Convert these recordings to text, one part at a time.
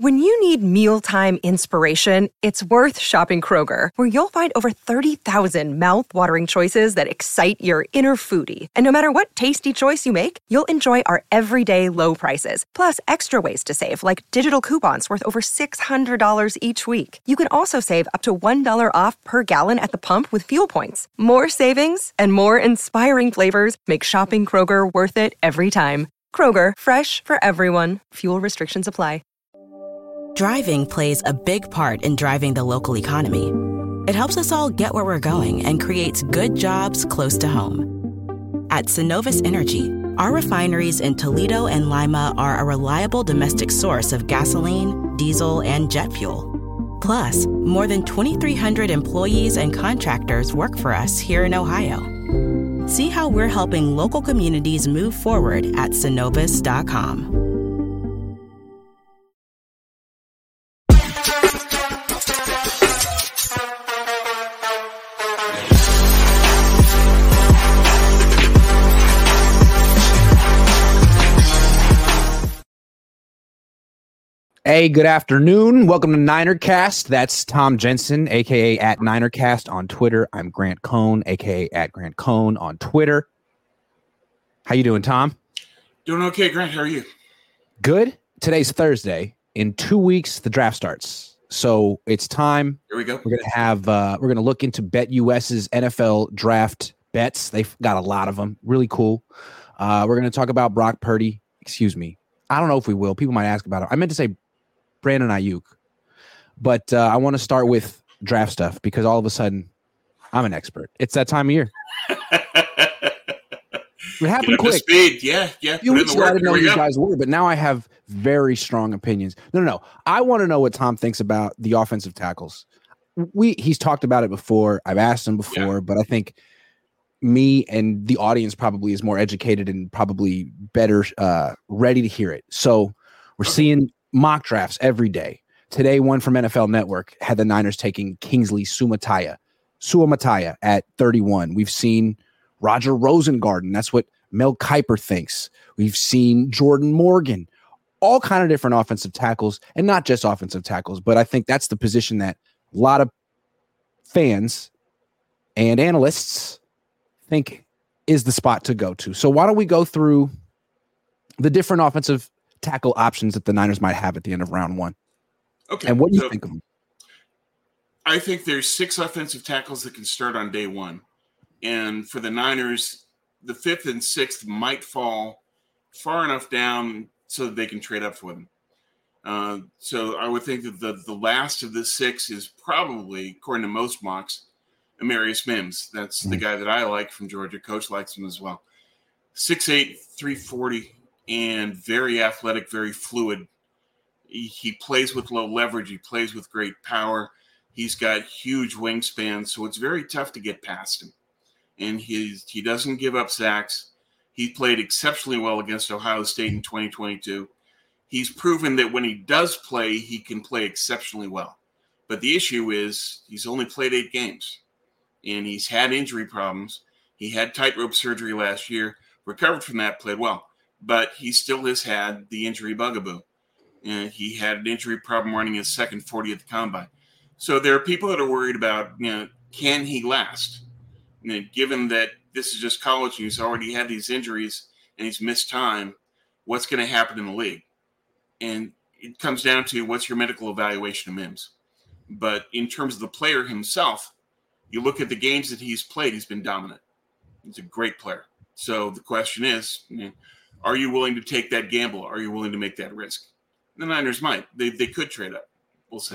When you need mealtime inspiration, it's worth shopping Kroger, where you'll find over 30,000 mouth-watering choices that excite your inner foodie. And no matter what tasty choice you make, you'll enjoy our everyday low prices, plus extra ways to save, like digital coupons worth over $600 each week. You can also save up to $1 off per gallon at the pump with fuel points. More savings and more inspiring flavors make shopping Kroger worth it every time. Kroger, fresh for everyone. Fuel restrictions apply. Driving plays a big part in driving the local economy. It helps us all get where we're going and creates good jobs close to home. At Synovus Energy, our refineries in Toledo and Lima are a reliable domestic source of gasoline, diesel, and jet fuel. Plus, more than 2,300 employees and contractors work for us here in Ohio. See how we're helping local communities move forward at Synovus.com. Hey, good afternoon. Welcome to NinerCast. That's Tom Jensen, a.k.a. at NinerCast on Twitter. I'm Grant Cohn, a.k.a. at Grant Cohn on Twitter. How you doing, Tom? Doing okay, Grant. How are you? Good. Today's Thursday. In 2 weeks, the draft starts. So it's time. Here we go. We're going to look into BetUS's NFL draft bets. They've got a lot of them. Really cool. We're going to talk about Brock Purdy. Excuse me. I don't know if we will. People might ask about it. I meant to say Brandon Ayuk. But I want to start with draft stuff because all of a sudden I'm an expert. It's that time of year. It happened quick. Speed. Yeah. I didn't know who you guys were, but now I have very strong opinions. No. I want to know what Tom thinks about the offensive tackles. He's talked about it before. I've asked him before, but I think me and the audience probably is more educated and probably better ready to hear it. So we're seeing mock drafts every day. Today, one from NFL Network had the Niners taking Kingsley Suamataia at 31. We've seen Roger Rosengarten. That's what Mel Kiper thinks. We've seen Jordan Morgan, all kind of different offensive tackles, and not just offensive tackles, but I think that's the position that a lot of fans and analysts think is the spot to go to. So why don't we go through the different offensive tackle options that the Niners might have at the end of round one? Okay. And what do you think of them? I think there's 6 offensive tackles that can start on day one. And for the Niners, the 5th and 6th might fall far enough down so that they can trade up for them. So I would think that the last of the 6 is probably, according to most mocks, Amarius Mims. That's the guy that I like from Georgia. Coach likes him as well. 6'8", 340, and very athletic, very fluid. He plays with low leverage. He plays with great power. He's got huge wingspan, so it's very tough to get past him. And he doesn't give up sacks. He played exceptionally well against Ohio State in 2022. He's proven that when he does play, he can play exceptionally well. But the issue is he's only played 8 games, and he's had injury problems. He had tightrope surgery last year, recovered from that, played well. But he still has had the injury bugaboo. And he had an injury problem running his second 40 at the combine. So there are people that are worried about, can he last? Given that this is just college and he's already had these injuries and he's missed time, what's going to happen in the league? And it comes down to what's your medical evaluation of Mims. But in terms of the player himself, you look at the games that he's played, he's been dominant. He's a great player. So the question is, are you willing to take that gamble? Are you willing to make that risk? The Niners might. They could trade up. We'll see.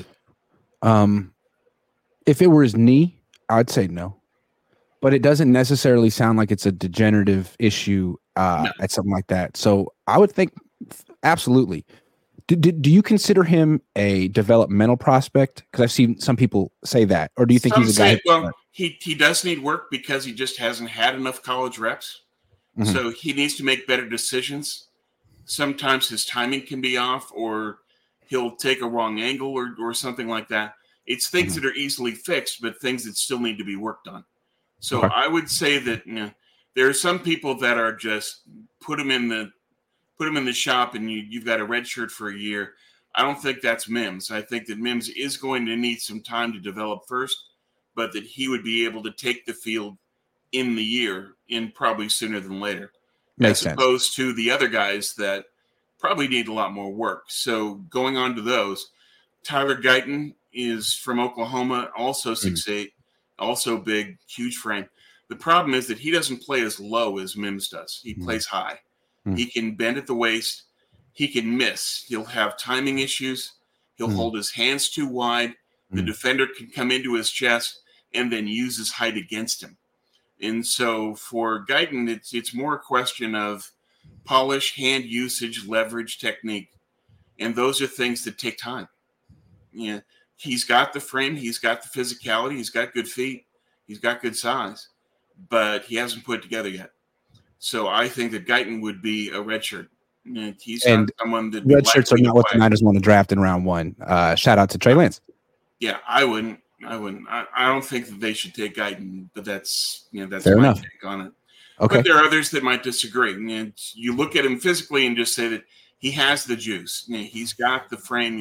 If it were his knee, I'd say no. But it doesn't necessarily sound like it's a degenerative issue at something like that. So I would think absolutely. Do you consider him a developmental prospect? Because I've seen some people say that. Or do you think he's a guy? Well, he does need work because he just hasn't had enough college reps. Mm-hmm. So he needs to make better decisions. Sometimes his timing can be off, or he'll take a wrong angle or something like that. It's things that are easily fixed, but things that still need to be worked on. So I would say that there are some people that are just put him in the shop and you've got a red shirt for a year. I don't think that's Mims. I think that Mims is going to need some time to develop first, but that he would be able to take the field in the year in probably sooner than later. Makes as opposed to the other guys that probably need a lot more work. So going on to those, Tyler Guyton is from Oklahoma, also 6'8", also big, huge frame. The problem is that he doesn't play as low as Mims does. He plays high. He can bend at the waist. He can miss. He'll have timing issues. He'll hold his hands too wide. The defender can come into his chest and then use his height against him. And so for Guyton, it's more a question of polish, hand usage, leverage, technique. And those are things that take time. Yeah, he's got the frame. He's got the physicality. He's got good feet. He's got good size. But he hasn't put it together yet. So I think that Guyton would be a redshirt. He's not someone that red shirts are not what the Niners want to draft in round one. Shout out to Trey Lance. Yeah, I wouldn't. I don't think that they should take Guyton, but that's fair my enough. take on it. Okay. But there are others that might disagree. And you look at him physically and just say that he has the juice. He's got the frame.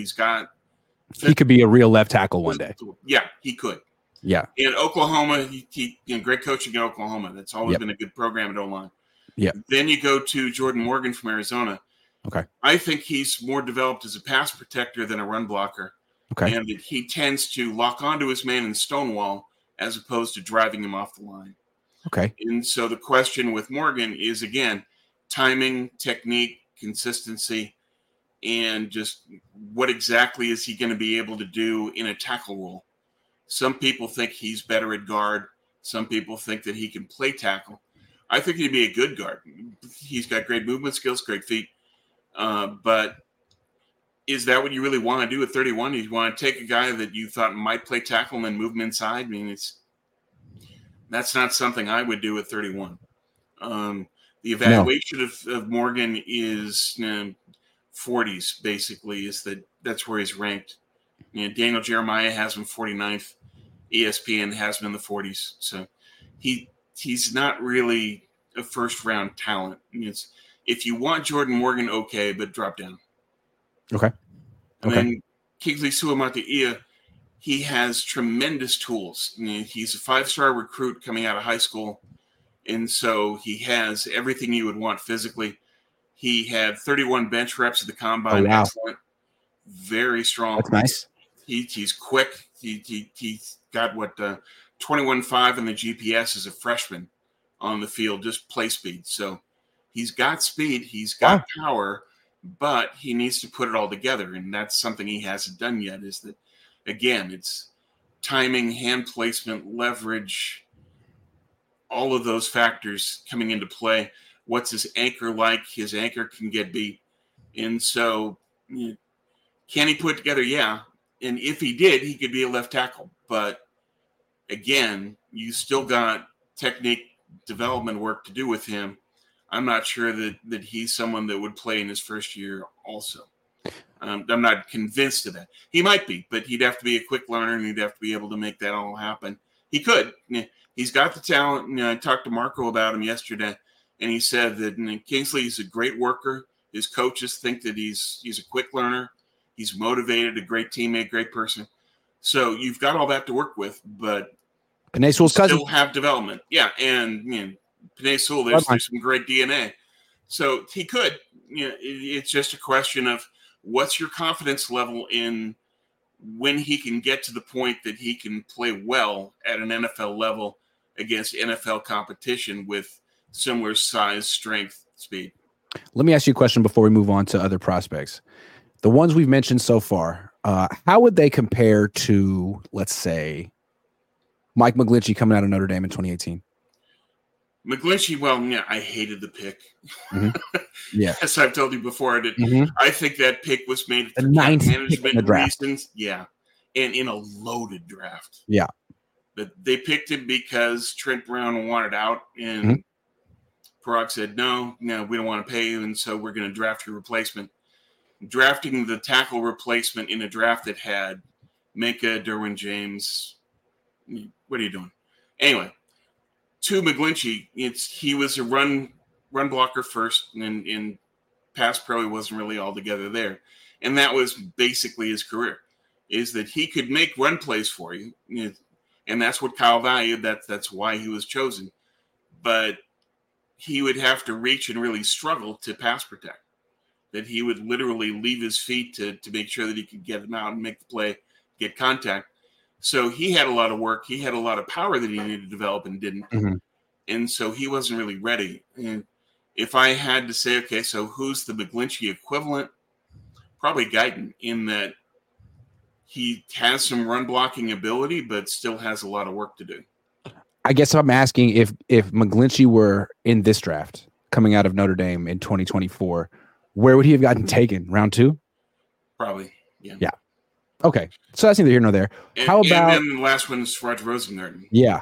He could be a real left tackle one day. Yeah, he could. Yeah. In Oklahoma, he great coaching in Oklahoma. That's always been a good program at O-line. Yeah. Then you go to Jordan Morgan from Arizona. Okay. I think he's more developed as a pass protector than a run blocker. Okay. And that he tends to lock onto his man and stonewall as opposed to driving him off the line. Okay. And so the question with Morgan is, again, timing, technique, consistency, and just what exactly is he going to be able to do in a tackle role. Some people think he's better at guard. Some people think that he can play tackle. I think he'd be a good guard. He's got great movement skills, great feet. But is that what you really want to do at 31? You want to take a guy that you thought might play tackle and then move him inside? I mean, that's not something I would do at 31. The evaluation of Morgan is 40s, basically, that's where he's ranked. Daniel Jeremiah has him 49th. ESPN has him in the 40s. So he's not really a first-round talent. If you want Jordan Morgan, okay, but drop down. Okay. And then Kingsley Suamataia, he has tremendous tools. He's a 5-star recruit coming out of high school, and so he has everything you would want physically. He had 31 bench reps at the combine. Oh, wow. Excellent. Very strong. That's nice. He's quick. He's got 21.5 in the GPS as a freshman on the field, just play speed. So he's got speed, he's got power, but he needs to put it all together, and that's something he hasn't done yet. Is that, again, it's timing, hand placement, leverage, all of those factors coming into play. What's his anchor like? His anchor can get beat, and so can he put it together? Yeah. And if he did, he could be a left tackle. But again, you still got technique development work to do with him. I'm not sure that he's someone that would play in his first year also. I'm not convinced of that. He might be, but he'd have to be a quick learner, and he'd have to be able to make that all happen. He could. He's got the talent. I talked to Marco about him yesterday, and he said that Kingsley is a great worker. His coaches think that he's a quick learner. He's motivated, a great teammate, great person. So you've got all that to work with, but Penei Sewell's cousin. Still have development. Yeah, and Penei Sewell, there's some great DNA. So he could. It's just a question of what's your confidence level in when he can get to the point that he can play well at an NFL level against NFL competition with similar size, strength, speed. Let me ask you a question before we move on to other prospects. The ones we've mentioned so far, how would they compare to, let's say, Mike McGlinchey coming out of Notre Dame in 2018? McGlinchey, well, yeah, I hated the pick. Mm-hmm. Yeah. As I've told you before, I think that pick was made for management reasons. Yeah. And in a loaded draft. Yeah. But they picked him because Trent Brown wanted out, and Parag said, no, we don't want to pay you, and so we're going to draft your replacement. Drafting the tackle replacement in a draft that had Minka, Derwin James. What are you doing? Anyway, to McGlinchey, he was a run blocker first, and in pass pro he wasn't really all together there. And that was basically his career, is that he could make run plays for you. And that's what Kyle valued. That's why he was chosen. But he would have to reach and really struggle to pass protect. That he would literally leave his feet to make sure that he could get him out and make the play, get contact. So he had a lot of work. He had a lot of power that he needed to develop and didn't. Mm-hmm. And so he wasn't really ready. And if I had to say, okay, so who's the McGlinchey equivalent? Probably Guyton, in that he has some run blocking ability, but still has a lot of work to do. I guess I'm asking if McGlinchey were in this draft coming out of Notre Dame in 2024, where would he have gotten taken? Round 2? Probably, yeah. Yeah. Okay. So that's neither here nor there. How about... And then the last one is Roger Rosengarten. Yeah.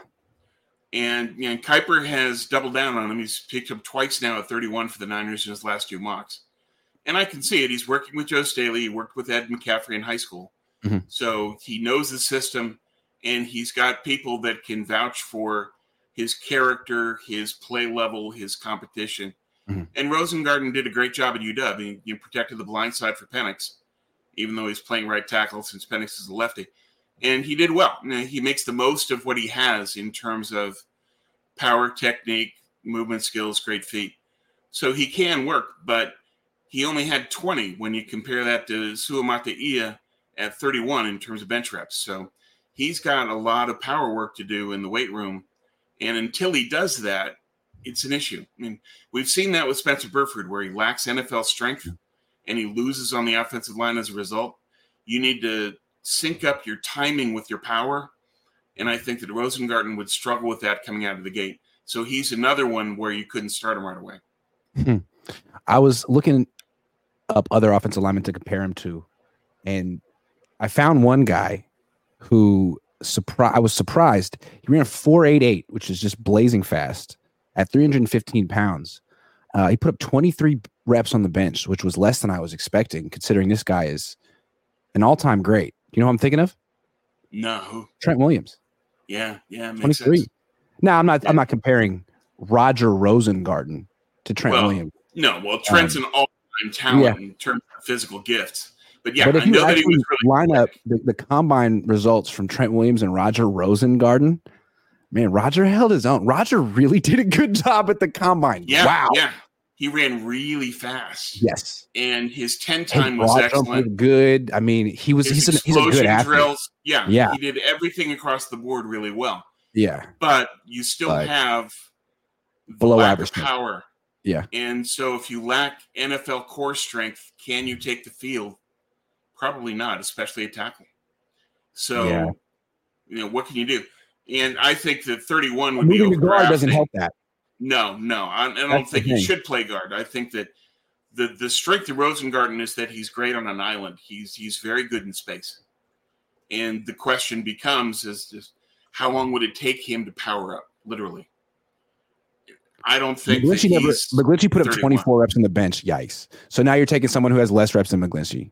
And Kiper has doubled down on him. He's picked up twice now at 31 for the Niners in his last 2 mocks. And I can see it. He's working with Joe Staley. He worked with Ed McCaffrey in high school. Mm-hmm. So he knows the system, and he's got people that can vouch for his character, his play level, his competition. Mm-hmm. And Rosengarten did a great job at UW. He protected the blind side for Penix, even though he's playing right tackle since Penix is a lefty. And he did well. He makes the most of what he has in terms of power, technique, movement skills, great feet. So he can work, but he only had 20 when you compare that to Suamataia at 31 in terms of bench reps. So he's got a lot of power work to do in the weight room. And until he does that, it's an issue. I mean, we've seen that with Spencer Burford, where he lacks NFL strength and he loses on the offensive line as a result. You need to sync up your timing with your power. And I think that Rosengarten would struggle with that coming out of the gate. So he's another one where you couldn't start him right away. I was looking up other offensive linemen to compare him to, and I found one guy who I was surprised. He ran a 4.88, which is just blazing fast at 315 pounds. He put up 23 reps on the bench, which was less than I was expecting, considering this guy is an all-time great. You know who I'm thinking of? No. Trent Williams. Yeah, makes 23. sense. Now, I'm not comparing Roger Rosengarten to Trent Williams. No, Trent's an all-time talent in terms of physical gifts. But yeah, but if I know you that he was really line up the combine results from Trent Williams and Roger Rosengarten, man, Roger held his own. Roger really did a good job at the combine. Yeah, wow. Yeah. He ran really fast. Yes. And his 10 time was excellent. Good. I mean, he's a good athlete. Drills. Yeah. He did everything across the board really well. Yeah. But you still have below lack average of power. Yeah. And so if you lack NFL core strength, can you take the field? Probably not, especially at tackle. So, what can you do? And I think that 31 would be guard doesn't help that. No. I don't think he should play guard. I think that the strength of Rosengarten is that he's great on an island. He's very good in space. And the question becomes is how long would it take him to power up, literally? I don't think McGlinchey put up 31. 24 reps on the bench. Yikes. So now you're taking someone who has less reps than McGlinchey.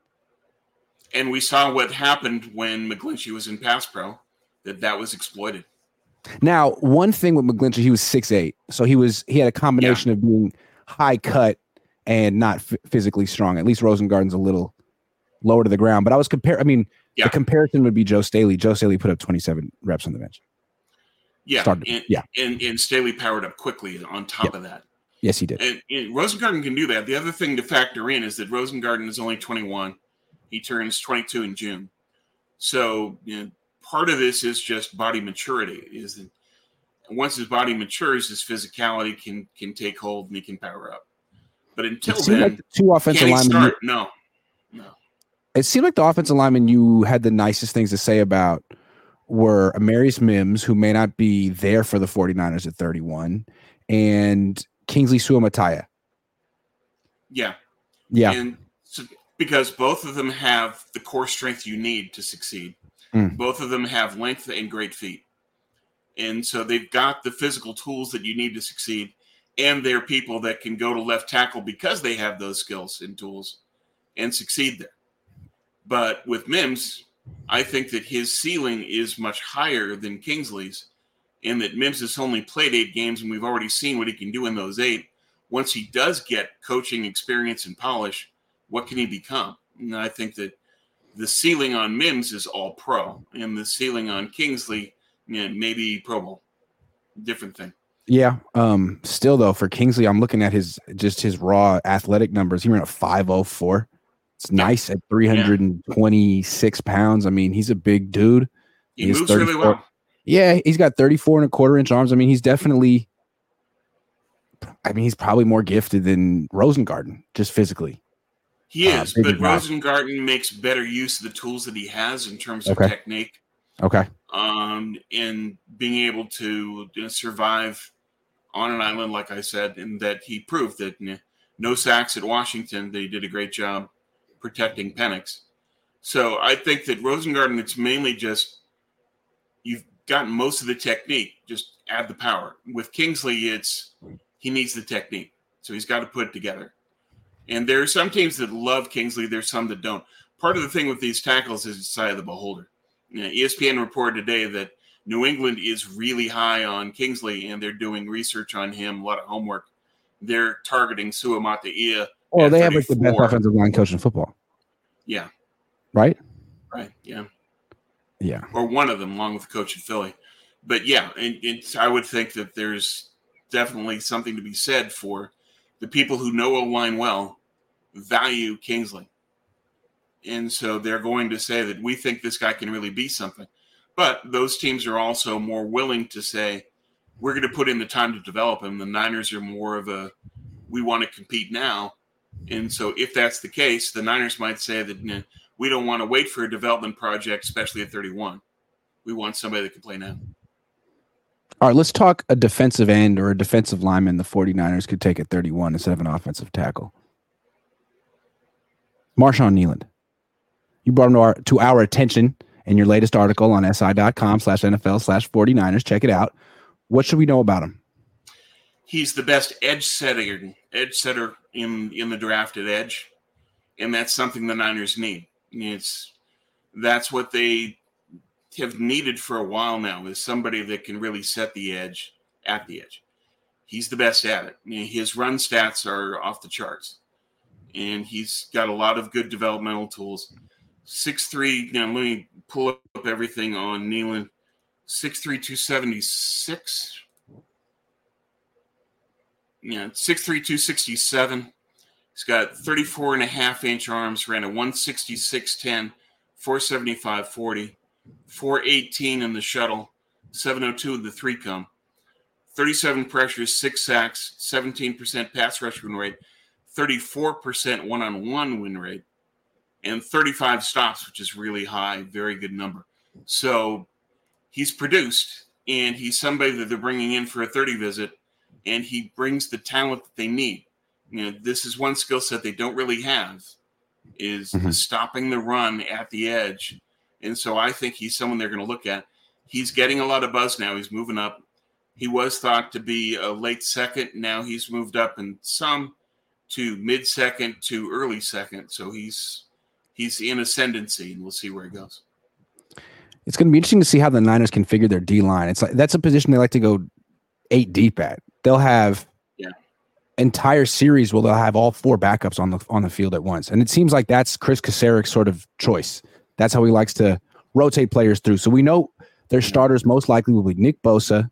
And we saw what happened when McGlinchey was in pass pro, that was exploited. Now, one thing with McGlinchey, he was 6'8", so he had a combination of being high cut and not physically strong. At least Rosengarten's a little lower to the ground. But I was the comparison would be Joe Staley. Joe Staley put up 27 reps on the bench. Yeah, and Staley powered up quickly on top of that. Yes, he did. And Rosengarten can do that. The other thing to factor in is that Rosengarten is only 21. He turns 22 in June. So, part of this is just body maturity. Is that once his body matures, his physicality can take hold and he can power up. But until then, like the two offensive linemen. No. It seemed like the offensive linemen you had the nicest things to say about were Amarius Mims, who may not be there for the 49ers at 31, and Kingsley Suamataia. Yeah. And so, because both of them have the core strength you need to succeed. Both of them have length and great feet. And so they've got the physical tools that you need to succeed. And they're people that can go to left tackle because they have those skills and tools and succeed there. But with Mims, I think that his ceiling is much higher than Kingsley's, and that Mims has only played 8 games, and we've already seen what he can do in those 8. Once he does get coaching experience and polish, what can he become? And I think that the ceiling on Mims is all pro, and the ceiling on Kingsley, maybe Pro Bowl. Different thing. Yeah. Still though, for Kingsley, I'm looking at his raw athletic numbers. He ran a 5.04. It's nice at 326 pounds. I mean, he's a big dude. He moves really well. Yeah, he's got 34.25-inch arms. I mean, he's definitely. I mean, he's probably more gifted than Rosengarten, just physically. He is, but Rosengarten makes better use of the tools that he has in terms of technique. Okay. And being able to survive on an island, like I said, and that he proved that no sacks at Washington. They did a great job protecting Penix. So I think that Rosengarten, it's mainly just you've gotten most of the technique, just add the power. With Kingsley, he needs the technique, so he's got to put it together. And there are some teams that love Kingsley. There's some that don't. Part of the thing with these tackles is the eye of the beholder. ESPN reported today that New England is really high on Kingsley, and they're doing research on him, a lot of homework. They're targeting Sua Mataia. Well, they have like the best offensive line coach in football. Yeah. Right? Right, yeah. Yeah. Or one of them, along with the coach in Philly. But yeah, I would think that there's definitely something to be said for the people who know O-line well value Kingsley. And so they're going to say that we think this guy can really be something. But those teams are also more willing to say, we're going to put in the time to develop him. The Niners are more of we want to compete now. And so if that's the case, the Niners might say that we don't want to wait for a development project, especially at 31. We want somebody that can play now. All right, let's talk a defensive end or a defensive lineman the 49ers could take at 31 instead of an offensive tackle. Marshawn Kneeland. You brought him to our attention in your latest article on si.com/NFL/49ers. Check it out. What should we know about him? He's the best edge setter in the draft at edge, and that's something the Niners need. That's what they have needed for a while now, is somebody that can really set the edge at the edge. He's the best at it. His run stats are off the charts, and he's got a lot of good developmental tools. 6'3", let me pull up everything on Kneeland. 6'3", 276. Yeah, 6'3", 267. He's got 34.5-inch arms, ran a 166.10, 475.40, 418 in the shuttle, 702 in the three-cone, 37 pressures, 6 sacks, 17% pass rush win rate, 34% one-on-one win rate, and 35 stops, which is really high, very good number. So he's produced, and he's somebody that they're bringing in for a 30 visit, and he brings the talent that they need. This is one skill set they don't really have, is stopping the run at the edge. And so I think he's someone they're going to look at. He's getting a lot of buzz now. He's moving up. He was thought to be a late second. Now he's moved up in some to mid-second to early second. So he's in ascendancy, and we'll see where he goes. It's going to be interesting to see how the Niners configure their D-line. It's like that's a position they like to go 8 deep at. They'll have entire series where they'll have all 4 backups on the field at once. And it seems like that's Chris Kaceric's sort of choice. That's how he likes to rotate players through. So we know their starters most likely will be Nick Bosa,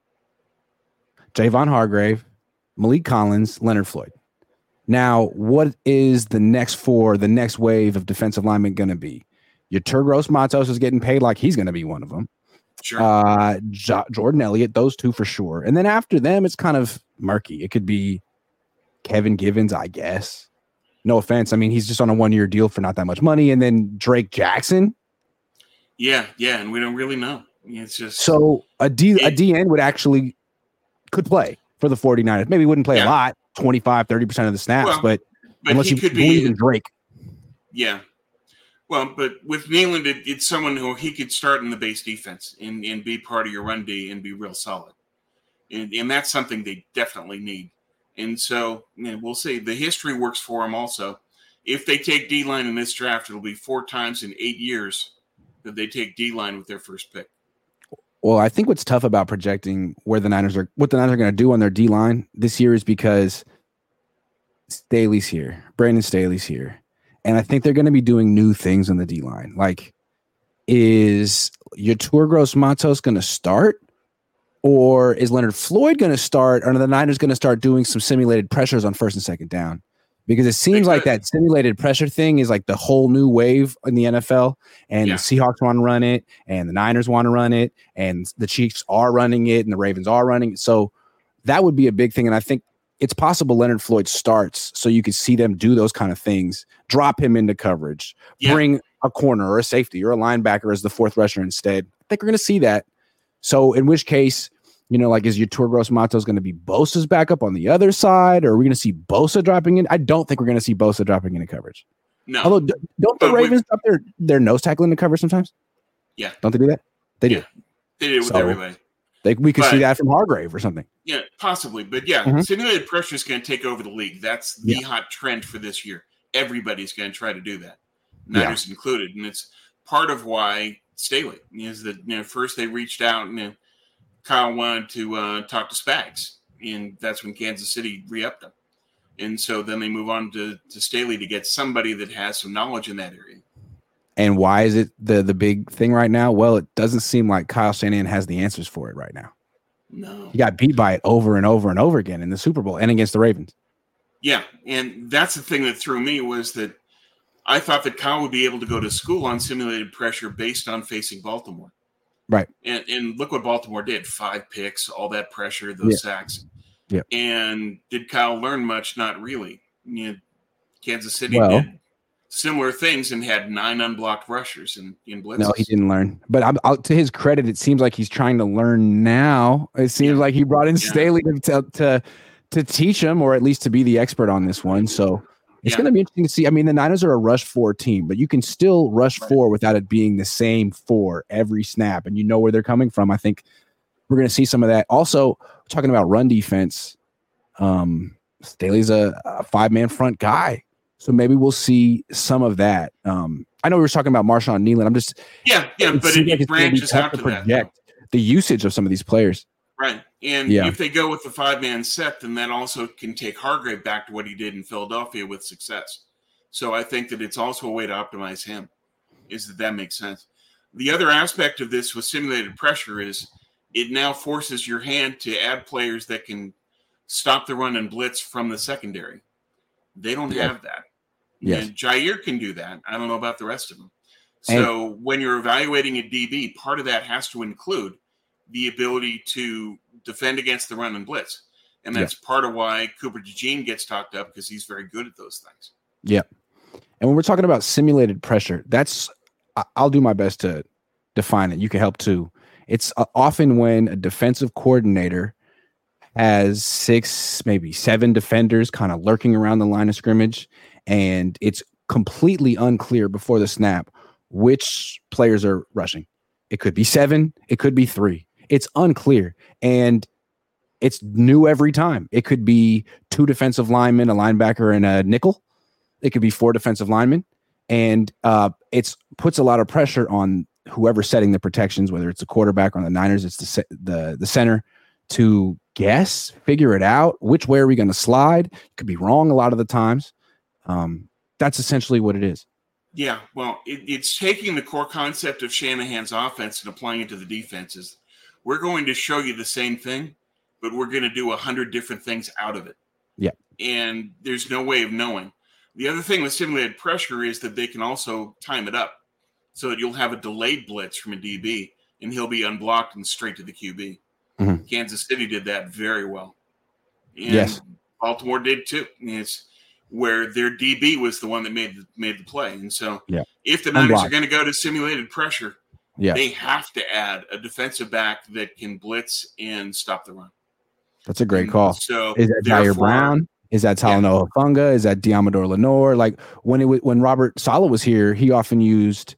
Javon Hargrave, Malik Collins, Leonard Floyd. Now, what is the next wave of defensive linemen going to be? Your Turgros Matos is getting paid like he's going to be one of them. Sure. Jordan Elliott, those 2 for sure. And then after them, it's kind of murky. It could be Kevin Givens, I guess. No offense. I mean, he's just on a 1-year deal for not that much money. And then Drake Jackson. Yeah. And we don't really know. It's just so a DN could play for the 49ers. Maybe wouldn't play a lot, 25, 30% of the snaps, but unless you believe in Drake. Yeah. Well, but with Kneeland, it's someone who he could start in the base defense and be part of your run D and be real solid. And that's something they definitely need. And so we'll see. The history works for him also. If they take D-line in this draft, it'll be 4 times in 8 years that they take D-line with their first pick. Well, I think what's tough about projecting what the Niners are going to do on their D-line this year is because Staley's here. Brandon Staley's here. And I think they're going to be doing new things in the D-line. Like, is Yetur Gross-Matos going to start? Or is Leonard Floyd going to start? Or are the Niners going to start doing some simulated pressures on first and second down? Because it seems like that simulated pressure thing is like the whole new wave in the NFL. And the Seahawks want to run it. And the Niners want to run it. And the Chiefs are running it. And the Ravens are running it. So that would be a big thing. And I think it's possible Leonard Floyd starts so you can see them do those kind of things. Drop him into coverage. Bring a corner or a safety or a linebacker as the fourth rusher instead. I think we're going to see that. So in which case, you know, like, is Yetur Gross-Matos going to be Bosa's backup on the other side? Or are we going to see Bosa dropping in? I don't think we're going to see Bosa dropping into coverage. No. Although, don't the Ravens drop their nose tackle into coverage sometimes? Yeah. Don't they do that? They do. They do with everybody. We could see that from Hargrave or something. Yeah, possibly. But simulated pressure is going to take over the league. That's the hot trend for this year. Everybody's going to try to do that, Niners included. And it's part of why Staley is that, you know, first they reached out and Kyle wanted to talk to Spags, and that's when Kansas City re-upped him. And so then they move on to Staley to get somebody that has some knowledge in that area. And why is it the big thing right now? Well, it doesn't seem like Kyle Shanahan has the answers for it right now. No. He got beat by it over and over and over again in the Super Bowl and against the Ravens. Yeah, and that's the thing that threw me was that I thought that Kyle would be able to go to school on simulated pressure based on facing Baltimore. Right. And look what Baltimore did. 5 picks, all that pressure, those sacks. Yeah. And did Kyle learn much? Not really. You know, Kansas City did similar things and had 9 unblocked rushers in blitzes. No, he didn't learn. But to his credit, it seems like he's trying to learn now. It seems like he brought in Staley to teach him, or at least to be the expert on this one. So it's going to be interesting to see. I mean, the Niners are a rush 4 team, but you can still rush 4 without it being the same 4 every snap, and you know where they're coming from. I think we're going to see some of that. Also, talking about run defense, Staley's a 5-man front guy. So maybe we'll see some of that. I know we were talking about Marshawn Nealon. I'm just but it branches out to project the usage of some of these players. Right, and if they go with the 5-man set, then that also can take Hargrave back to what he did in Philadelphia with success. So I think that it's also a way to optimize him. That makes sense. The other aspect of this with simulated pressure is it now forces your hand to add players that can stop the run and blitz from the secondary. They don't have that. Yes. And Jair can do that. I don't know about the rest of them. So when you're evaluating a DB, part of that has to include the ability to defend against the run and blitz. And that's part of why Cooper DeJean gets talked up, because he's very good at those things. Yeah. And when we're talking about simulated pressure, I'll do my best to define it. You can help too. It's often when a defensive coordinator has 6, maybe 7 defenders kind of lurking around the line of scrimmage, and it's completely unclear before the snap which players are rushing. It could be 7, it could be 3. It's unclear, and it's new every time. It could be 2 defensive linemen, a linebacker, and a nickel. It could be 4 defensive linemen, and it puts a lot of pressure on whoever's setting the protections, whether it's a quarterback or on the Niners, it's the center, to figure it out. Which way are we going to slide? Could be wrong a lot of the times. That's essentially what it is. Yeah, well, it's taking the core concept of Shanahan's offense and applying it to the defenses. We're going to show you the same thing, but we're going to do 100 different things out of it. Yeah. And there's no way of knowing. The other thing with simulated pressure is that they can also time it up so that you'll have a delayed blitz from a DB, and he'll be unblocked and straight to the QB. Mm-hmm. Kansas City did that very well. And Baltimore did too. It's where their DB was the one that made the play. And so if the Niners are going to go to simulated pressure, they have to add a defensive back that can blitz and stop the run. That's a great call. So is that Jair Brown? Is that Talanoa Hufanga? Is that Diamador Lenore? Like when Robert Saleh was here, he often used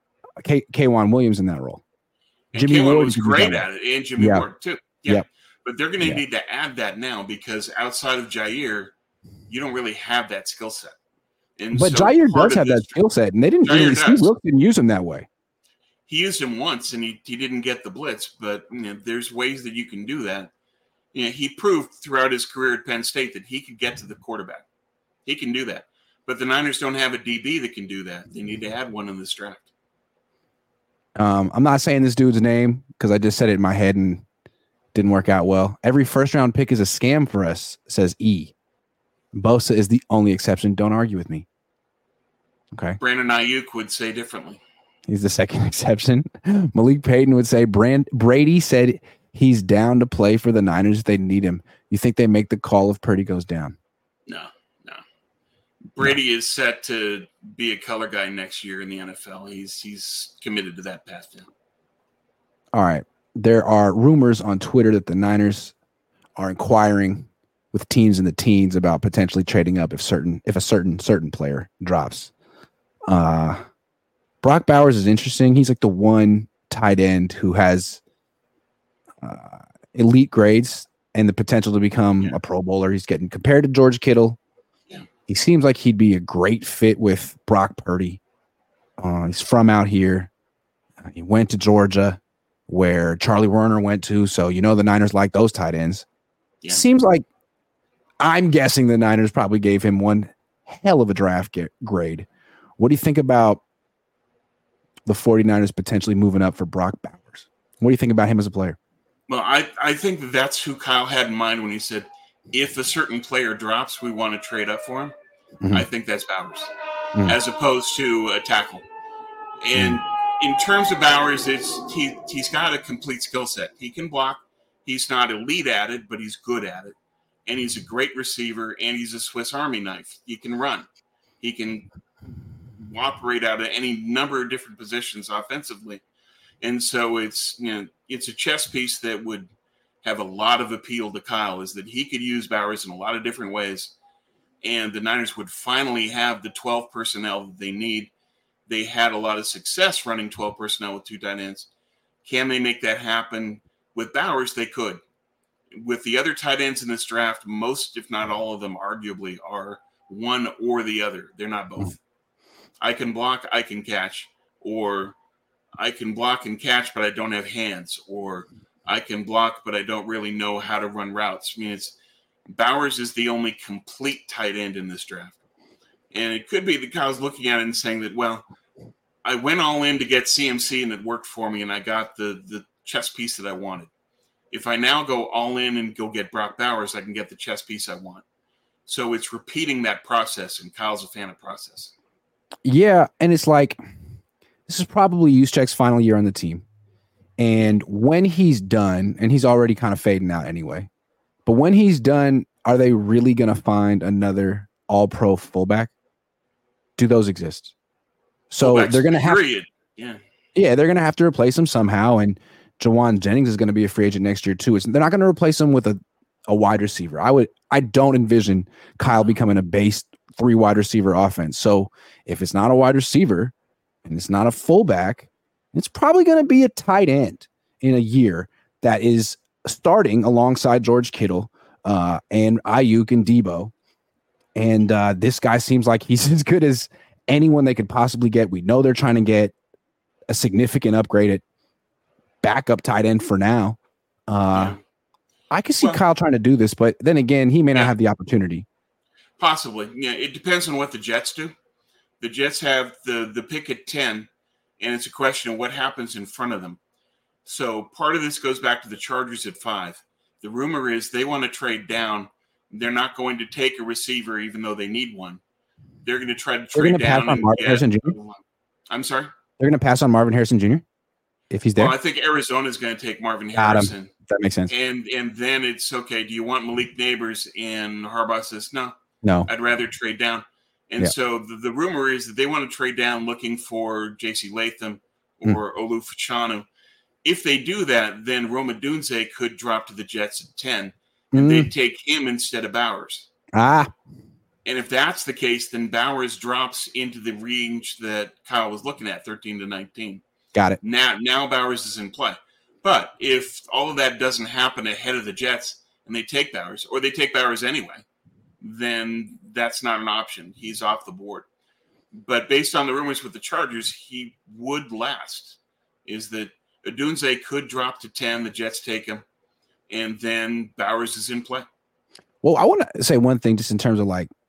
K'Wan Williams in that role. And Jimmy Ward was great at it, and Jimmy Ward too. Yeah. But they're going to need to add that now, because outside of Jair, you don't really have that skill set. But so Jair does have that skill set, and they didn't really. Steve Wilks didn't use him that way. He used him once, and he didn't get the blitz. But there's ways that you can do that. He proved throughout his career at Penn State that he could get to the quarterback. He can do that. But the Niners don't have a DB that can do that. They need to add one in this draft. I'm not saying this dude's name because I just said it in my head and didn't work out well. Every first-round pick is a scam for us, says E. Bosa is the only exception. Don't argue with me. Okay. Brandon Ayuk would say differently. He's the second exception. Malik Payton would say Brady said he's down to play for the Niners if they need him. You think they make the call if Purdy goes down? No. Brady is set to be a color guy next year in the NFL. He's committed to that path now. All right. There are rumors on Twitter that the Niners are inquiring with teams in the teens about potentially trading up if a certain player drops. Brock Bowers is interesting. He's like the one tight end who has elite grades and the potential to become a Pro Bowler. He's getting compared to George Kittle. Yeah. He seems like he'd be a great fit with Brock Purdy. He's from out here. He went to Georgia, where Charlie Werner went to. So, the Niners like those tight ends. Yeah. Seems like I'm guessing the Niners probably gave him one hell of a draft grade. What do you think about the 49ers potentially moving up for Brock Bowers? What do you think about him as a player? Well, I think that's who Kyle had in mind when he said, if a certain player drops, we want to trade up for him. Mm-hmm. I think that's Bowers, as opposed to a tackle. And in terms of Bowers, he's got a complete skill set. He can block. He's not elite at it, but he's good at it. And he's a great receiver, and he's a Swiss Army knife. He can run. He can operate out of any number of different positions offensively. And so it's a chess piece that would have a lot of appeal to Kyle, is that he could use Bowers in a lot of different ways. And the Niners would finally have the 12 personnel that they need. They had a lot of success running 12 personnel with two tight ends. Can they make that happen with Bowers? They could. With the other tight ends in this draft, most, if not all of them, arguably are one or the other. They're not both. I can block, I can catch, or I can block and catch, but I don't have hands, or I can block, but I don't really know how to run routes. Bowers is the only complete tight end in this draft. And it could be that Kyle's looking at it and saying that, well, I went all in to get CMC and it worked for me and I got the chess piece that I wanted. If I now go all in and go get Brock Bowers, I can get the chess piece I want. So it's repeating that process, and Kyle's a fan of process. Yeah, and it's like, this is probably Juszczyk's final year on the team. And when he's done, and he's already kind of fading out anyway, but when he's done, are they really going to find another all-pro fullback? Do those exist? So fullbacks, they're going to have they're going to have to replace him somehow, and Jawan Jennings is going to be a free agent next year too. They're not going to replace him with a wide receiver. I don't envision Kyle becoming a base 3 wide receiver offense. So if it's not a wide receiver and it's not a fullback, it's probably going to be a tight end in a year that is starting alongside George Kittle and Ayuk and Debo. And this guy seems like he's as good as anyone they could possibly get. We know they're trying to get a significant upgrade at backup tight end for now. I can see Kyle trying to do this, but then again, he may not have the opportunity. Possibly. Yeah, it depends on what the Jets do. The Jets have the pick at 10, and it's a question of what happens in front of them. So part of this goes back to the Chargers at 5. The rumor is they want to trade down. They're not going to take a receiver even though they need one. They're going to try to trade down. On Marvin Harrison Jr.? I'm sorry? They're going to pass on Marvin Harrison Jr. if he's there? Well, I think Arizona is going to take Marvin Harrison. That makes sense. And then it's okay. Do you want Malik Neighbors? And Harbaugh says, no. I'd rather trade down. And so the rumor is that they want to trade down looking for J.C. Latham or Olu Fashanu. If they do that, then Rome Odunze could drop to the Jets at 10, and they'd take him instead of Bowers. And if that's the case, then Bowers drops into the range that Kyle was looking at, 13 to 19. Got it. Now Bowers is in play. But if all of that doesn't happen ahead of the Jets and they take Bowers, or they take Bowers anyway, then that's not an option. He's off the board. But based on the rumors with the Chargers, he would last. Is that Odunze could drop to 10, the Jets take him, and then Bowers is in play. Well, I want to say one thing just in terms of like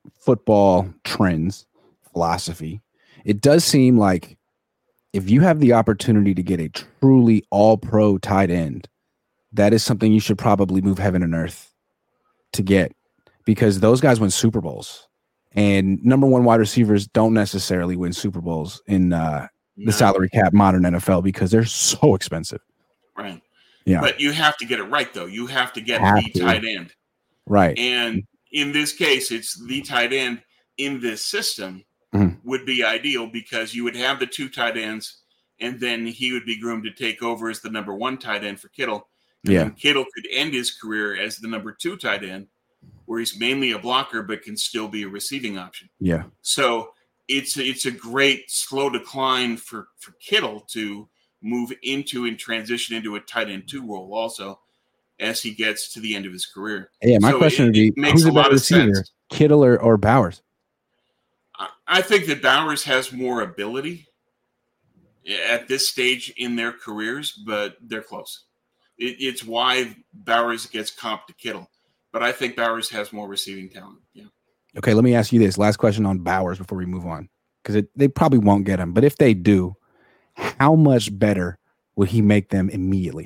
football trends, philosophy, it does seem like if you have the opportunity to get a truly all-pro tight end, that is something you should probably move heaven and earth to get, because those guys win Super Bowls, and number one wide receivers don't necessarily win Super Bowls in the salary cap modern NFL because they're so expensive. Right. Yeah. But you have to get it right, though. You have to get the tight end. Right. And in this case, it's the tight end in this system would be ideal, because you would have the 2 tight ends, and then he would be groomed to take over as the number 1 tight end for Kittle. And then Kittle could end his career as the number 2 tight end, where he's mainly a blocker but can still be a receiving option. Yeah. So it's a great slow decline for Kittle to move into and transition into a tight end 2 role also as he gets to the end of his career. Yeah, my question would be, who's a better receiver, Kittle or Bowers? I think that Bowers has more ability at this stage in their careers, but they're close. It's why Bowers gets comped to Kittle. But I think Bowers has more receiving talent. Yeah. Okay, let me ask you this. Last question on Bowers before we move on, because they probably won't get him. But if they do, how much better would he make them immediately?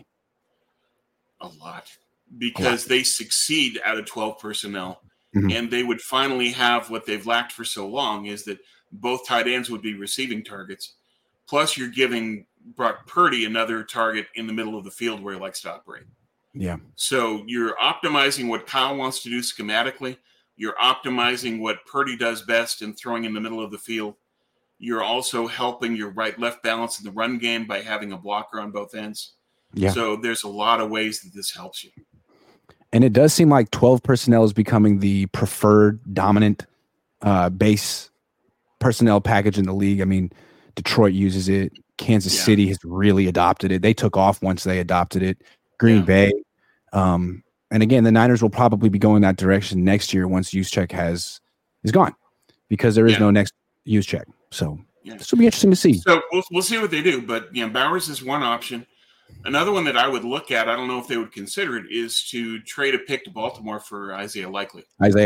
A lot. Because they succeed out of 12 personnel, and they would finally have what they've lacked for so long, is that both tight ends would be receiving targets. Plus, you're giving Brock Purdy another target in the middle of the field where he likes to operate. Yeah. So you're optimizing what Kyle wants to do schematically. You're optimizing what Purdy does best in throwing in the middle of the field. You're also helping your right-left balance in the run game by having a blocker on both ends. Yeah. So there's a lot of ways that this helps you. And it does seem like 12 personnel is becoming the preferred dominant base personnel package in the league. I mean, Detroit uses it. Kansas City has really adopted it. They took off once they adopted it. Green Bay. And again, the Niners will probably be going that direction next year once Juszczyk is gone, because there is no next Juszczyk. So this will be interesting to see. So we'll see what they do. But Bowers is one option. Another one that I would look at, I don't know if they would consider it, is to trade a pick to Baltimore for Isaiah Likely.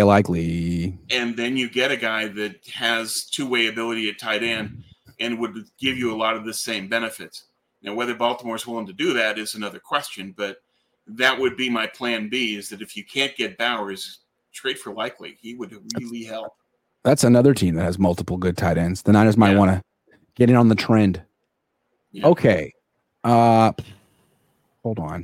And then you get a guy that has two-way ability at tight end and would give you a lot of the same benefits. Now, whether Baltimore's willing to do that is another question, but that would be my plan B, is that if you can't get Bowers, trade for Likely. He would really help. That's another team that has multiple good tight ends. The Niners might want to get in on the trend. Yeah. Okay. Hold on.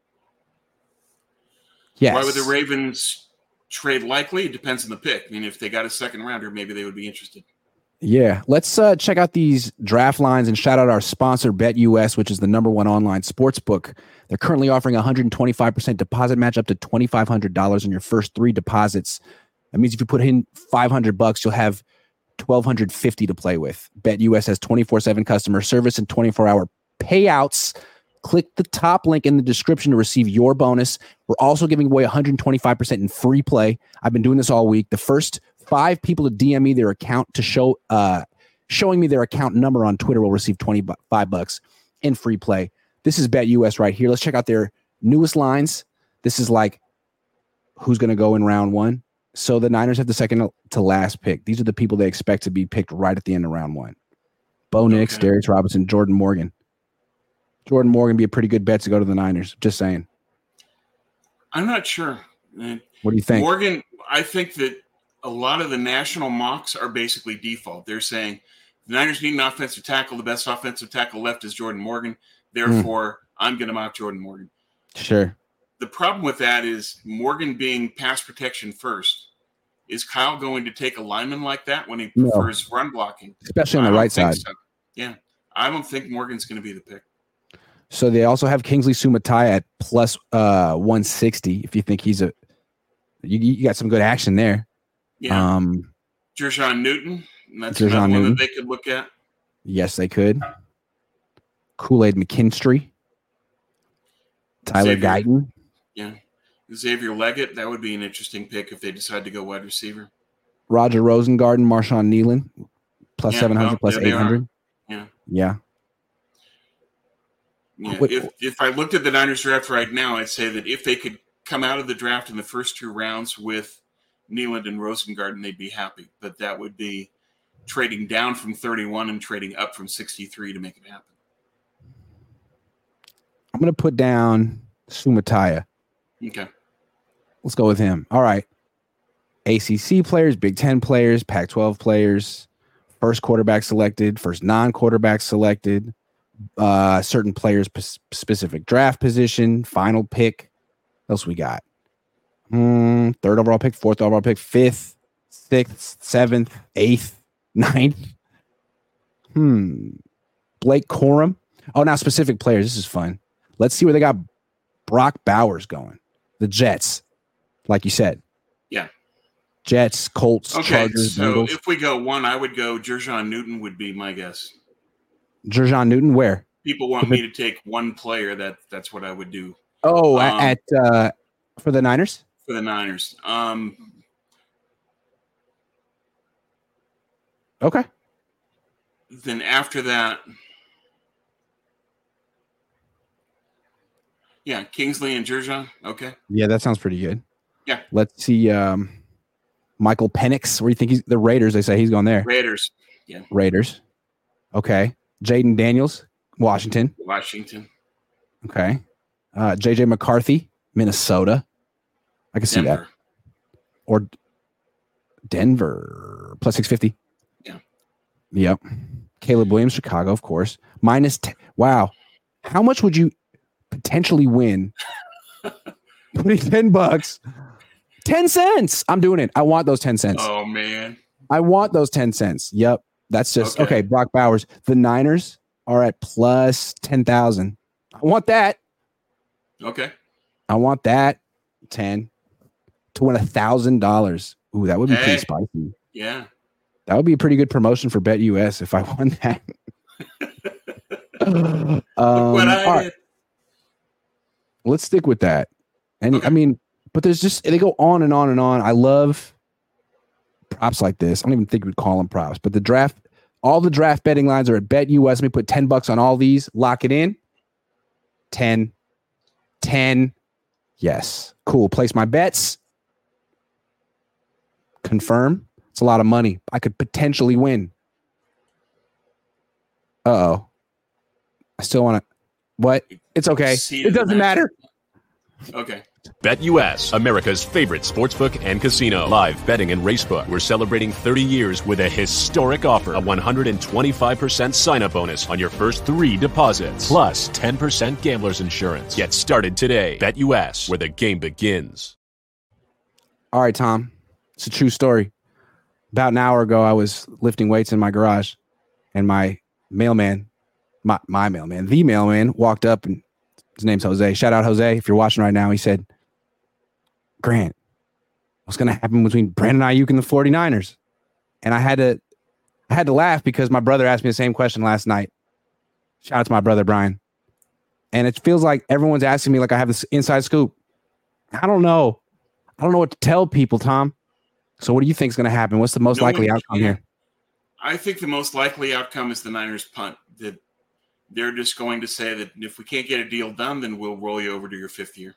Yes. Why would the Ravens trade Likely? It depends on the pick. I mean, if they got a second rounder, maybe they would be interested. Yeah. Let's check out these draft lines and shout out our sponsor, BetUS, which is the #1 online sports book. They're currently offering 125% deposit match up to $2,500 on your first 3 deposits. That means if you put in $500, you'll have $1,250 to play with. BetUS has 24/7 customer service and 24-hour payouts. Click the top link in the description to receive your bonus. We're also giving away 125% in free play. I've been doing this all week. The first 5 people to DM me their account to showing me their account number on Twitter will receive $25 in free play. This is BetUS right here. Let's check out their newest lines. This is like who's going to go in round 1. So the Niners have the second to last pick. These are the people they expect to be picked right at the end of round 1. Bo Nix, Darius Robinson, Jordan Morgan. Jordan Morgan be a pretty good bet to go to the Niners. Just saying. I'm not sure. What do you think? Morgan, I think that a lot of the national mocks are basically default. They're saying the Niners need an offensive tackle. The best offensive tackle left is Jordan Morgan. Therefore, I'm going to mock Jordan Morgan. Sure. The problem with that is Morgan being pass protection first. Is Kyle going to take a lineman like that when he prefers run blocking? Especially on the right side. So. Yeah. I don't think Morgan's going to be the pick. So they also have Kingsley Sumatai at plus 160. If you think he's you got some good action there. Yeah. Jer'Zhan Newton. That's another one that they could look at. Yes, they could. Kool-Aid McKinstry. Tyler Guyton. Yeah. Xavier Leggett. That would be an interesting pick if they decide to go wide receiver. Roger Rosengarten, Marshawn Nealon. Plus 700, plus 800. Yeah. Yeah. Yeah, if I looked at the Niners draft right now, I'd say that if they could come out of the draft in the first 2 rounds with Nyland and Rosengarten, they'd be happy. But that would be trading down from 31 and trading up from 63 to make it happen. I'm going to put down Sumataya. Okay. Let's go with him. All right. ACC players, Big Ten players, Pac-12 players, first quarterback selected, first non-quarterback selected, certain players' specific draft position, final pick. What else we got? Third overall pick, fourth overall pick, fifth, sixth, seventh, eighth, ninth. Blake Corum. Oh, now specific players. This is fun. Let's see where they got Brock Bowers going. The Jets, like you said. Yeah. Jets, Colts, okay, Chargers, so Bengals. If we go one, I would go Jer'Jon Newton would be my guess. Jer'Jon Newton, where? People want me to take one player. That's what I would do. Oh, for the Niners? For the Niners. Okay. Then after that, yeah, Kingsley and Jer'Jon. Okay. Yeah, that sounds pretty good. Yeah. Let's see. Michael Penix. Where do you think he's? The Raiders. They say he's going there. Raiders. Yeah. Raiders. Okay. Jaden Daniels, Washington. Okay. JJ McCarthy, Minnesota. I can see that. Or Denver plus 650. Yeah. Yep. Caleb Williams, Chicago, of course. Minus 10. Wow. How much would you potentially win putting $10? 10 cents. I'm doing it. I want those 10 cents. Oh, man. I want those 10 cents. Yep. That's just okay. Brock Bowers. The Niners are at plus 10,000. I want that. Okay. I want that 10 to win $1,000. Ooh, that would be pretty spicy. Yeah. That would be a pretty good promotion for BetUS if I won that. What I did. Let's stick with that. And I mean, but there's just, they go on and on and on. I love props like this. I don't even think we'd call them props, but all the draft betting lines are at BetUS. Let me put $10 on all these. Lock it in. 10. Yes. Cool. Place my bets. Confirm. It's a lot of money. I could potentially win. Uh-oh. I still want to. What? It's okay. It doesn't matter. Okay. BetUS, America's favorite sportsbook and casino. Live betting and racebook. We're celebrating 30 years with a historic offer. A 125% sign-up bonus on your first 3 deposits. Plus 10% gambler's insurance. Get started today. BetUS, where the game begins. All right, Tom. It's a true story. About an hour ago, I was lifting weights in my garage, and my mailman, the mailman, walked up, and his name's Jose. Shout out, Jose. If you're watching right now, he said, Grant, what's going to happen between Brandon Ayuk and the 49ers? And I had to laugh because my brother asked me the same question last night. Shout out to my brother, Brian. And it feels like everyone's asking me like I have this inside scoop. I don't know. I don't know what to tell people, Tom. So what do you think is going to happen? What's the most likely outcome here? I think the most likely outcome is the Niners punt. That they're just going to say that if we can't get a deal done, then we'll roll you over to your 5th year.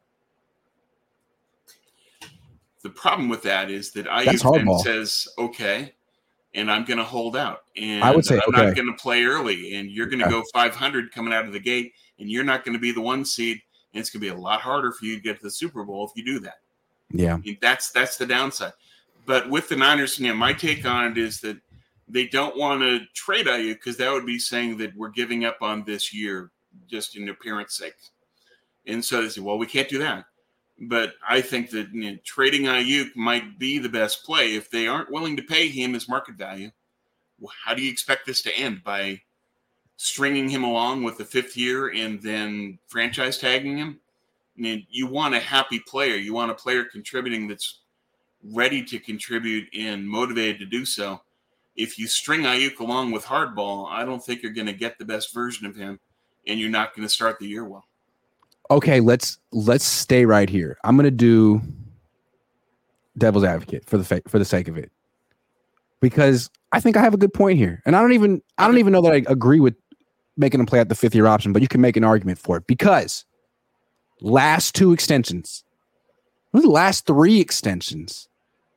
The problem with that is that Ayuk then says, okay, and I'm going to hold out. And I would say, I'm not going to play early. And you're going to go 500 coming out of the gate, and you're not going to be the 1 seed. And it's going to be a lot harder for you to get to the Super Bowl if you do that. Yeah. I mean, that's the downside. But with the Niners, my take on it is that they don't want to trade Ayuk because that would be saying that we're giving up on this year just in appearance sake. And so they say, well, we can't do that. But I think that trading Ayuk might be the best play. If they aren't willing to pay him his market value, well, how do you expect this to end? By stringing him along with the 5th year and then franchise tagging him? I mean, you want a happy player. You want a player contributing that's ready to contribute and motivated to do so. If you string Ayuk along with hardball, I don't think you're going to get the best version of him, and you're not going to start the year well. Okay, let's stay right here. I'm going to do devil's advocate for the sake of it, because I think I have a good point here, and I don't even know that I agree with making him play at the 5th year option, but you can make an argument for it because last 2 extensions, the last 3 extensions,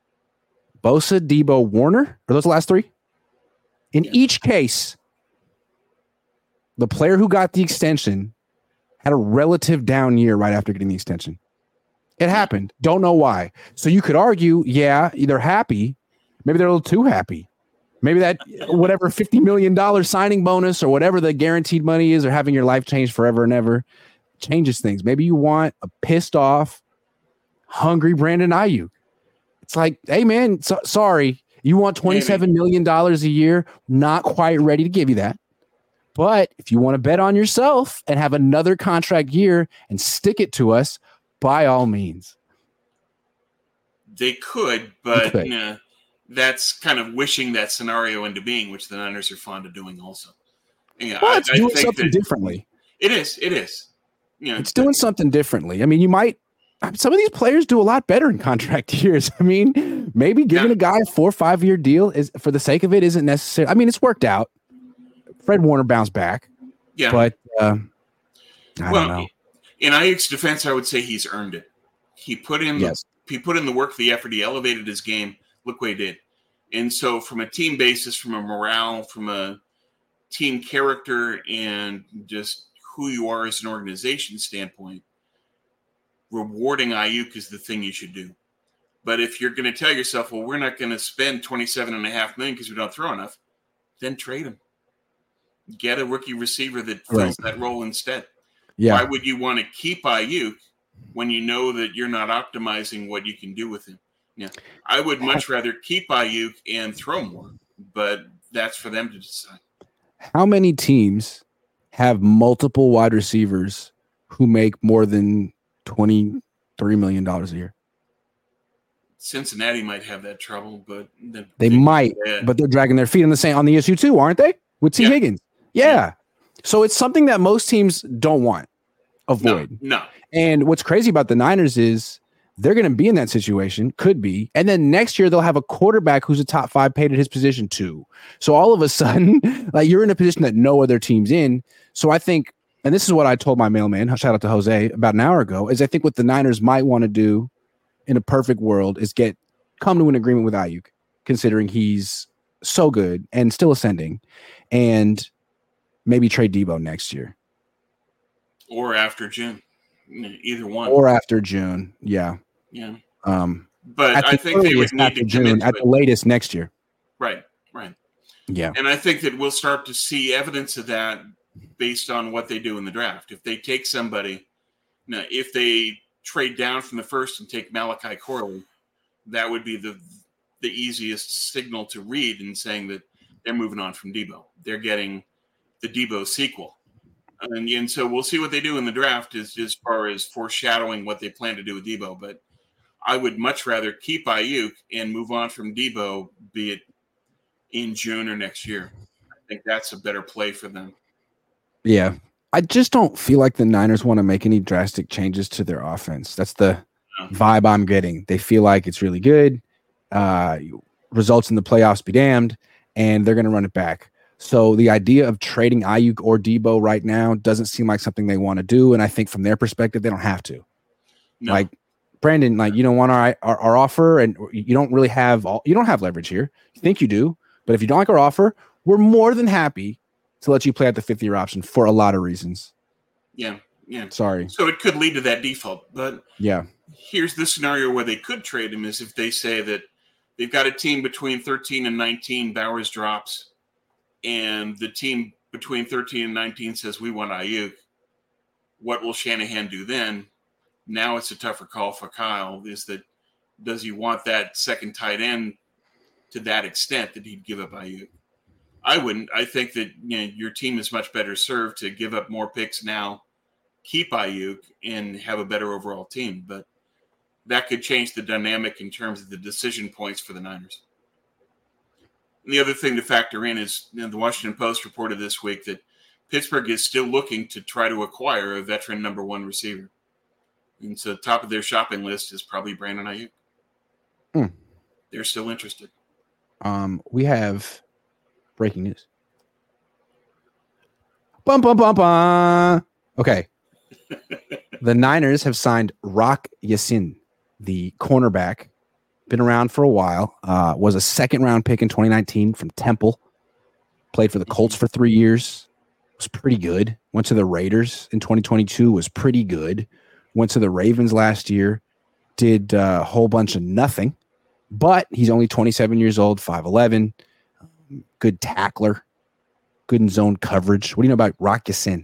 Bosa, Debo, Warner. Are those the last three? In each case, the player who got the extension had a relative down year right after getting the extension. It happened. Don't know why. So you could argue, yeah, they're happy. Maybe they're a little too happy. Maybe that whatever $50 million signing bonus or whatever the guaranteed money is, or having your life change forever and ever changes things. Maybe you want a pissed off, hungry Brandon Ayuk. It's like, hey, man, sorry. You want $27 million a year? Not quite ready to give you that. But if you want to bet on yourself and have another contract year and stick it to us, by all means. They could, but that's kind of wishing that scenario into being, which the Niners are fond of doing also. Yeah, well, it's doing something differently. It is. It's doing something differently. I mean, some of these players do a lot better in contract years. I mean, maybe giving a guy a 4 or 5 year deal is for the sake of it isn't necessary. I mean, it's worked out. Fred Warner bounced back. Yeah. But I don't know. In Ayuk's defense, I would say he's earned it. He put in the work, the effort. He elevated his game. Look what he did. And so from a team basis, from a morale, from a team character, and just who you are as an organization standpoint, rewarding Ayuk is the thing you should do. But if you're going to tell yourself, well, we're not going to spend $27.5 million because we don't throw enough, then trade him. Get a rookie receiver that fills that role instead. Yeah. Why would you want to keep Ayuk when you know that you're not optimizing what you can do with him? Yeah, I would much rather keep Ayuk and throw more, but that's for them to decide. How many teams have multiple wide receivers who make more than $23 million a year? Cincinnati might have that trouble, but they might, but they're dragging their feet on the issue too, aren't they? With T. Higgins. Yeah. So it's something that most teams don't want, avoid. No. And what's crazy about the Niners is they're going to be in that situation, could be. And then next year they'll have a quarterback who's a top 5 paid at his position too. So all of a sudden, like, you're in a position that no other team's in. So I think, and this is what I told my mailman, shout out to Jose, about an hour ago, is I think what the Niners might want to do in a perfect world is come to an agreement with Ayuk, considering he's so good and still ascending, and maybe trade Debo next year. Or after June. Either one. Or after June. Yeah. Yeah. But I think they would need to June, at the latest next year. Right. Yeah. And I think that we'll start to see evidence of that based on what they do in the draft. If they take somebody, if they trade down from the first and take Malachi Corley, that would be the easiest signal to read in saying that they're moving on from Debo. They're getting the Debo sequel. And so we'll see what they do in the draft as far as foreshadowing what they plan to do with Debo. But I would much rather keep Ayuk and move on from Debo, be it in June or next year. I think that's a better play for them. Yeah. I just don't feel like the Niners want to make any drastic changes to their offense. That's the vibe I'm getting. They feel like it's really good. Results in the playoffs be damned, and they're going to run it back. So the idea of trading Ayuk or Debo right now doesn't seem like something they want to do. And I think from their perspective, they don't have to. No. Like, Brandon, like, you don't want our offer, and you don't really have you don't have leverage here. You think you do, but if you don't like our offer, we're more than happy to let you play at the 5th-year option for a lot of reasons. Yeah. Sorry. So it could lead to that default, but yeah. Here's the scenario where they could trade him is if they say that they've got a team between 13 and 19, Bowers drops, and the team between 13 and 19 says, we want Ayuk. What will Shanahan do then? Now it's a tougher call for Kyle, is that does he want that second tight end to that extent that he'd give up Ayuk? I wouldn't. I think that your team is much better served to give up more picks now, keep Ayuk, and have a better overall team. But that could change the dynamic in terms of the decision points for the Niners. And the other thing to factor in is the Washington Post reported this week that Pittsburgh is still looking to try to acquire a veteran number 1 receiver. And so top of their shopping list is probably Brandon Ayuk. They're still interested. We have breaking news. Bum, bum, bum, bum. Okay. The Niners have signed Rock Ya-Sin, the cornerback been around for a while. Was a second-round pick in 2019 from Temple. Played for the Colts for 3 years. Was pretty good. Went to the Raiders in 2022. Was pretty good. Went to the Ravens last year. Did a whole bunch of nothing. But he's only 27 years old, 5'11". Good tackler. Good in zone coverage. What do you know about Rock Ya-Sin?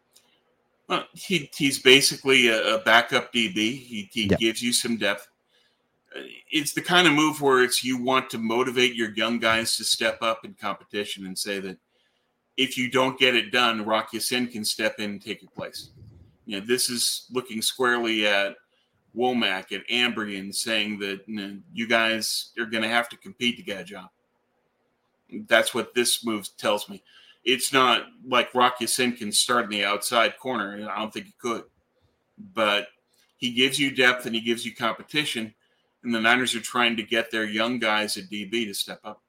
He's basically a backup DB. He gives you some depth. It's the kind of move where you want to motivate your young guys to step up in competition and say that if you don't get it done, Rock Ya-Sin can step in and take your place. This is looking squarely at Womack, at Ambry, and saying that you guys are going to have to compete to get a job. That's what this move tells me. It's not like Rock Ya-Sin can start in the outside corner. I don't think he could. But he gives you depth and he gives you competition, and the Niners are trying to get their young guys at DB to step up.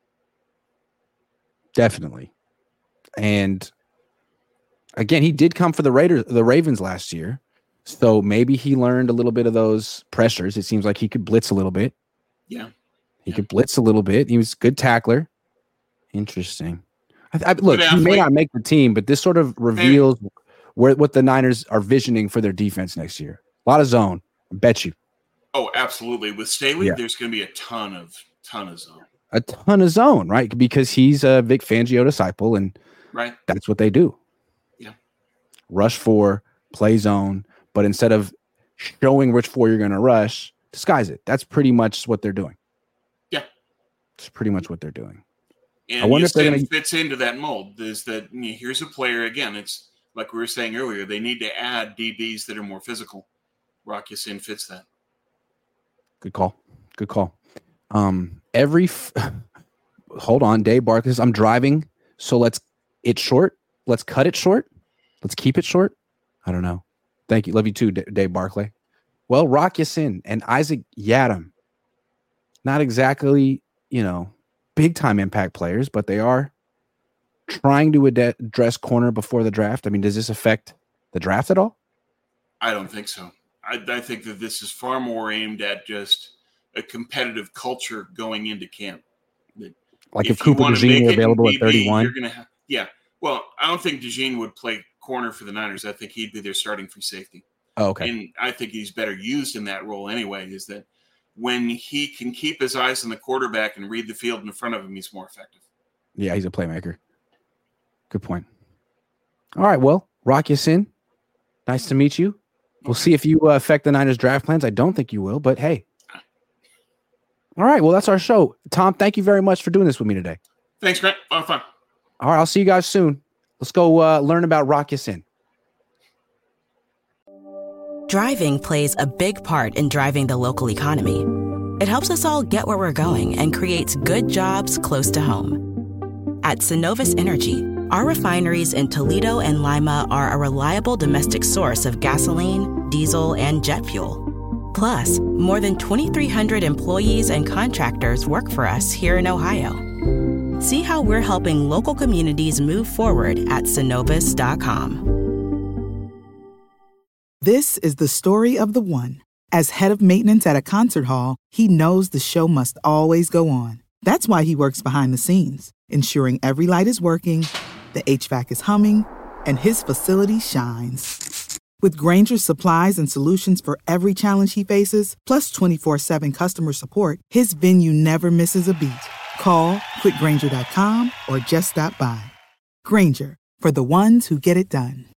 Definitely. And again, he did come for the Ravens last year. So maybe he learned a little bit of those pressures. It seems like he could blitz a little bit. Yeah. He could blitz a little bit. He was a good tackler. Interesting. Look, he may not make the team, but this sort of reveals what the Niners are visioning for their defense next year. A lot of zone. I bet you. Oh, absolutely. With Staley, there's going to be a ton of zone. A ton of zone, right? Because he's a Vic Fangio disciple, and that's what they do. Yeah. Rush 4, play zone, but instead of showing which 4 you're going to rush, disguise it. That's pretty much what they're doing. Yeah. It's pretty much what they're doing. And I wonder if it fits into that mold. Is that here's a player, again, it's like we were saying earlier, they need to add DBs that are more physical. Rock Ya-Sin fits that. Good call. Good call. Hold on, Dave Barkley says, I'm driving, so let's cut it short. Let's keep it short. I don't know. Thank you. Love you too, Dave Barkley. Well, Rock Ya-Sin and Isaac Yiadom, not exactly, big time impact players, but they are trying to address corner before the draft. I mean, does this affect the draft at all? I don't think so. I think that this is far more aimed at just a competitive culture going into camp. Like if Cooper DeJean were available at 31? You're going to Well, I don't think DeJean would play corner for the Niners. I think he'd be their starting free safety. Oh, okay. And I think he's better used in that role anyway, is that when he can keep his eyes on the quarterback and read the field in front of him, he's more effective. Yeah, he's a playmaker. Good point. All right, well, Rock Ya-Sin, nice to meet you. We'll see if you affect the Niners draft plans. I don't think you will, but hey. All right, well, that's our show. Tom, thank you very much for doing this with me today. Thanks, Grant. A lot of fun. All right, I'll see you guys soon. Let's go learn about Rock Ya-Sin. Driving plays a big part in driving the local economy. It helps us all get where we're going and creates good jobs close to home. At Synovus Energy, our refineries in Toledo and Lima are a reliable domestic source of gasoline, diesel, and jet fuel. Plus, more than 2,300 employees and contractors work for us here in Ohio. See how we're helping local communities move forward at Synovus.com. This is the story of the one. As head of maintenance at a concert hall, he knows the show must always go on. That's why he works behind the scenes, ensuring every light is working, the HVAC is humming, and his facility shines. With Grainger's supplies and solutions for every challenge he faces, plus 24/7 customer support, his venue never misses a beat. Call quickgrainger.com or just stop by. Grainger, for the ones who get it done.